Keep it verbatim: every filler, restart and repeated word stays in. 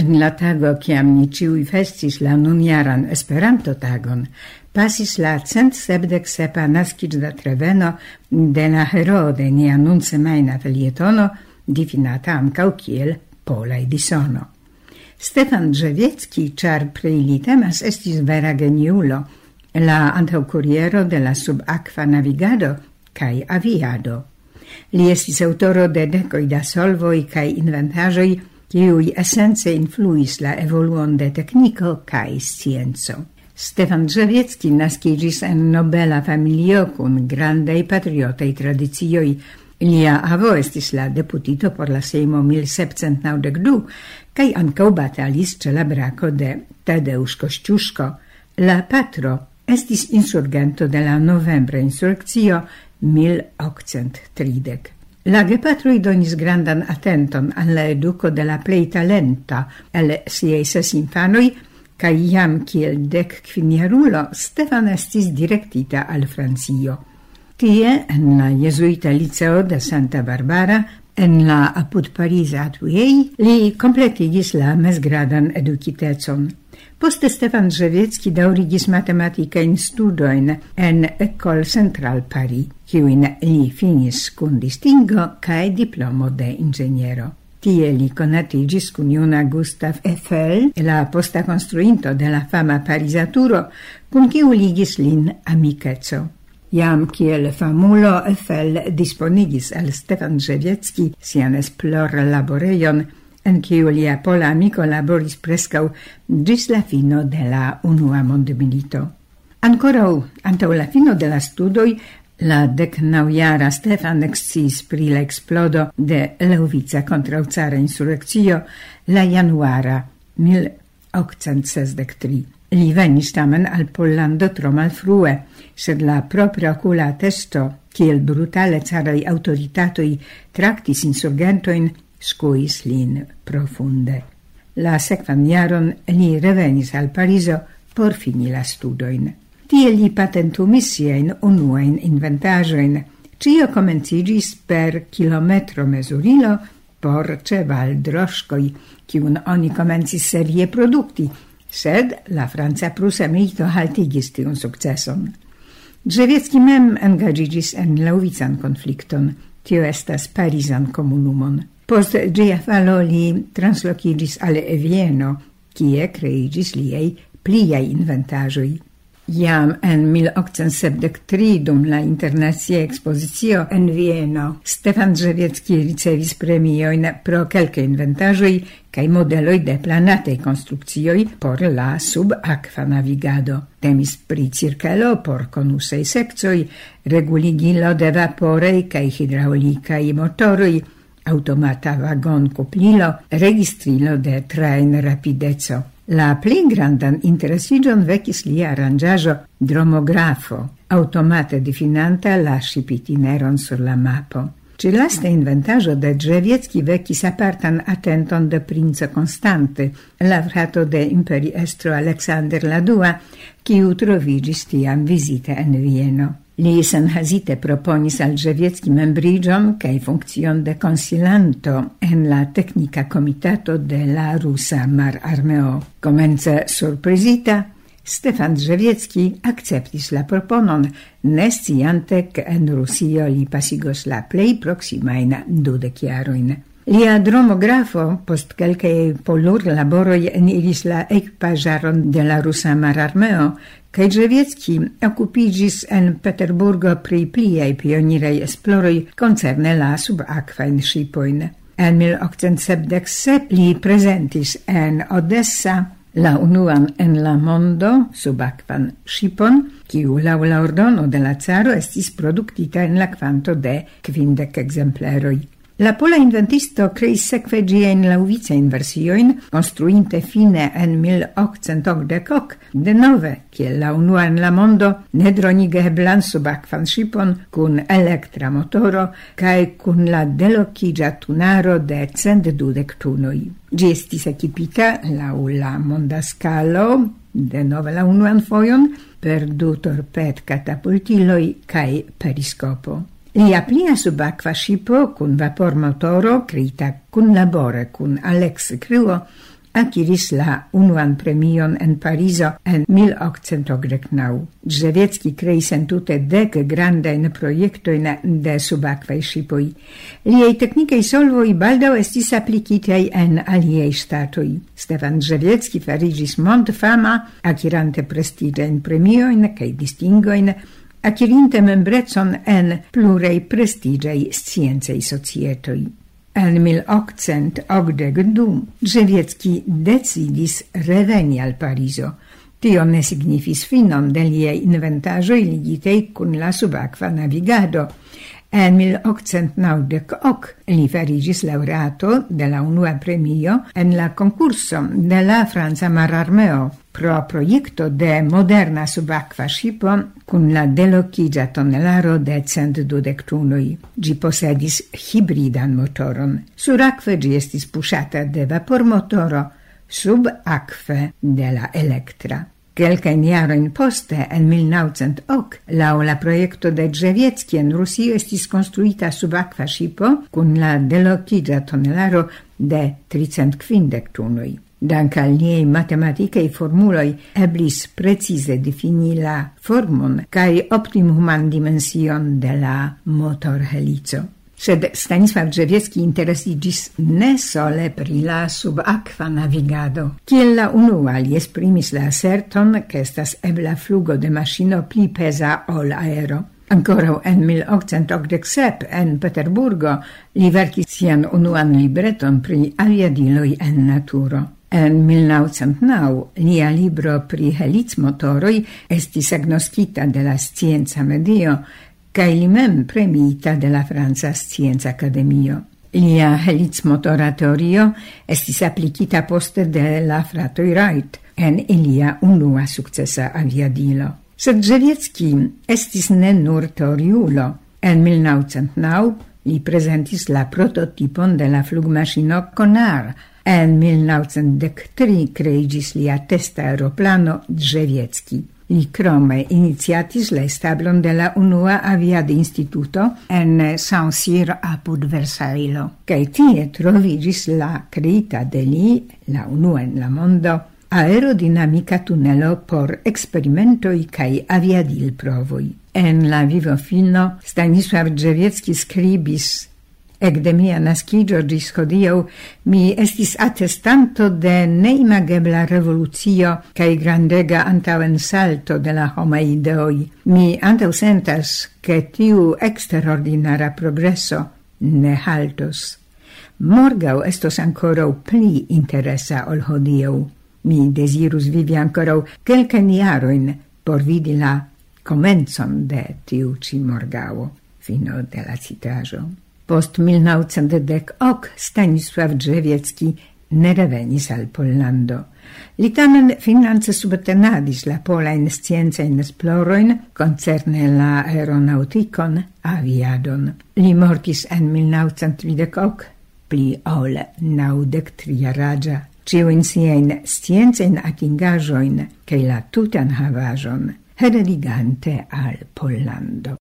En la tago, kiam ni ĉiuj festis la nunjaran Esperanto-tagon, pasis la cent sepdek sepa naskiĝdatreveno de la heroo de nia nunsemaina felietono, difinata ankaŭ kiel Pola Edisono. Stefan Drzewiecki, ĉar pri li temas, estis vera geniulo, la antaŭkuriero de la subakva navigado kaj aviado. Li estis aŭtoro de dekoj da solvoj kaj inventaĵoj, kiuj esence influis la evoluon de tekniko kaj scienco. Stefan Drzewiecki naskiĝis en nobela familio kun grandaj patriotaj tradicioj. Lia avo estis la deputito por la Sejmo mil sepcent naŭdek du kaj ankaŭ batalis ĉe la brako de Tadeusz Kościuszko. La patro estis insurgento de la novembra insurekcio mil okcent tridek. La gepatroj donis grandan atenton al la eduko de la plej talenta el siaj ses infanoj, kaj jam kiel dek kvinjarulo Stefan estis direktita al Francio. Tie, en la jezuita liceo de Santa Barbara, en la apud Pariza Atelier, li kompletigis la mezgradan edukitecon. Poste Stefan Drzewiecki daŭrigis matematikajn studojn en École Centrale Paris, kiujn li finis kun distingo kaj diplomo de inĝeniero. Tie li konatiĝis kun juna Gustav Eiffel, la posta konstruinto de la fama Pariza turo, kun kiu ligis lin amikeco. Jam kiel famulo Eiffel disponigis al Stefan Drzewiecki sian esplorlaborejon, en kiu lia pola amiko laboris preskaŭ ĝis la fino de la unua mondmilito. Ankoraŭ antaŭ la fino de la studoj, la deknaŭjara Stefan eksciis pri la eksplodo de leŭvica kontraŭcara insurekcio la januara mil okcent sesdek tri. Li venis tamen al Pollando tro malfrue, sed la propra okula atesto, kiel brutale caraj aŭtoritatoj traktis insurgentojn, skuis lin profunde. La sekvan jaron li revenis al Parizo por fini la studojn. Tie li patentumis siajn unuajn inventaĵojn. Ĉio komenciĝis per kilometro mezurilo por ĉevaldroŝkoj, kiun oni komencis serie produkti, sed la franca-prusa milito haltigis tiun sukceson. Drzewiecki mem engaĝiĝis en leŭvican konflikton, tio estas Parizan komunumon. Post ĝia falo li translokiĝis al Vieno, kie kreiĝis liaj pliaj inventaĵoj. Jam en mil okcent sepdek tri dum la internacia ekspozicio en Vieno, Stefan Drzewiecki ricevis premiojn pro kelkaj inventaĵoj kaj modeloj de planataj konstrukcioj por la subakva navigado. Temis pri cirkelo por konusaj sekcoj, reguligilo de vaporaj kaj hidraŭlikaj motoroj, automata vagon kuplilo, registrilo de train rapideco. La pli grandan interesiĝon vekis lia aranĝaĵo dromografo, automate difinanta la ŝipitineron sur la mapo. Ĉi lasta inventaĵo de Drzewiecki vekis apartan atenton de princo Konstanty, la frato de imperiestro Aleksander la dua, kiu troviĝis tiam vizite en Vieno. Li senhezite proponis al Drzewiecki membriĝon kaj funkcion de konsilanto en la teknika komitato de la rusa mararmeo. Komence surprizita, Stefan Drzewiecki akceptis la proponon, ne sciante ke en Rusio li pasigos la plej proksimajn dudek jarojn. Lia dromografo post kelkaj polurlaboroj eniris la ekpaĵaron de la rusa mararmeo, kaj Drzewiecki okupiĝis en Peterburgo pri pliaj pioniraj esploroj koncerne la subakvajn ŝipojn. En mil okcent sepdek sep li prezentis en Odessa la unuan en la mondo subakvan ŝipon, kiu laŭ la ordono de la caro estis produktita en la kvanto de kvindek ekzempleroj. La pola inventisto kreis sekve ĝiajn laŭvicajn versiojn, konstruinte fine en mil okcent okdek ok, denove, kiel la unua en la mondo, nedronigeblan subakvan ŝipon kun elektra motoro kaj kun la delokiĝa tunaro de cent dudek tunoj. Ĝi estis ekipita laŭ la monda skalo, denove la unuan fojon, per du torped-katapultiloj kaj periskopo. Lia plia subakva ŝipo kun vapormotoro, kreita kunlabore kun Alex Kriło, akiris la unuan premion en Parizo en mil octcent okdek naŭ. Drzewiecki kreis entute dek grandajn projektojn de subakvaj ŝipoj. Liaj teknikaj solvoj baldaŭ estis aplikitaj en aliaj ŝtatoj. Stefan Drzewiecki fariĝis mondfama, akirante prestiĝajn premiojn kaj distingojn, akirinte membrecon en pluraj prestiĝaj sciencaj societoj. En mil octcent okdek du Drzewiecki decidis reveni al Parizo. Tio ne signifis finon de liaj inventaĵoj ligitej kun la subakva navigado. En mil octcent naŭdek ok li fariĝis laŭreato de la unua premio en la konkurso de la franca mararmeo pro projekto de moderna subakva ŝipo kun la delokiĝa tonelaro de cent dudek tunoj. Ĝi posedis hibridan motoron. Surakve ĝi estis puŝata de vapormotoro, subakve de la elektra. Kelkajn jarojn poste, en mil naŭcent ok, laŭ la projekto de Drzewiecki en Rusio estis konstruita subakva ŝipo kun la delokiĝa tonelaro de tricent kvindek tunoj. Dank al liaj matematikaj formuloj eblis precize difini la formon kaj optimuman dimension de la motorhelico. Sed Stanisław Drzewiecki interesiĝis ne sole pri la subakva navigado. Kiel la unua li esprimis la aserton, ke estas ebla flugo de maŝino pli peza ol aero. Ankoraŭ en mil octcent okdek sep en Peterburgo li verkis sian unuan libreton pri aviadiloj en naturo. En mil naŭcent naŭ lia libro pri helicmotoroj estis agnoskita de la scienca medio kaj li mem premiita de la Franca Scienca Akademio. Lia helicmotora teorio estis aplikita poste de la fratoj Wright en ilia unua sukcesa aviadilo. Sed Drzewiecki estis ne nur teoriulo. En mil naŭcent naŭ li prezentis la prototipon de la flugmaŝino Konar. En mil naŭcent dek tri kreiĝis lia testa aeroplano Drzewiecki. Li krome iniciatis la establon de la unua aviad-instituto en Saint-Cyr apud Versaillo. Kaj tie troviĝis la kreita de li, la unua en la mondo, aerodinamika tunelo por eksperimentoj kaj aviadilprovoj. En la vivofino Stanisław Drzewiecki skribis: Ekde mia naskiĝo ĝis hodiaŭ mi estis atestanto de neimagebla revolucio kaj grandega antaŭensalto de la homaj ideoj. Mi antaŭsentas, ke tiu eksterordinara progreso ne haltos. Morgaŭ estos ankoraŭ pli interesa ol hodiaŭ. Mi dezirus vivi ankoraŭ kelkajn jarojn por vidi la komencon de tiu ĉi morgaŭo. Fino de la citaĵo. Post mil naŭcent dek ok Stanisław Drzewiecki ne revenis al Pollando. Li tamen finance subtenadis la polajn sciencajn esplorojn koncerne la aeronautikon, aviadon. Li mortis en mil naŭcent tridek ok, pli ol naŭdek trijaraĝa, ĉiujn siajn sciencajn atingaĵojn kaj la tutan havaĵon heredigante al Pollando.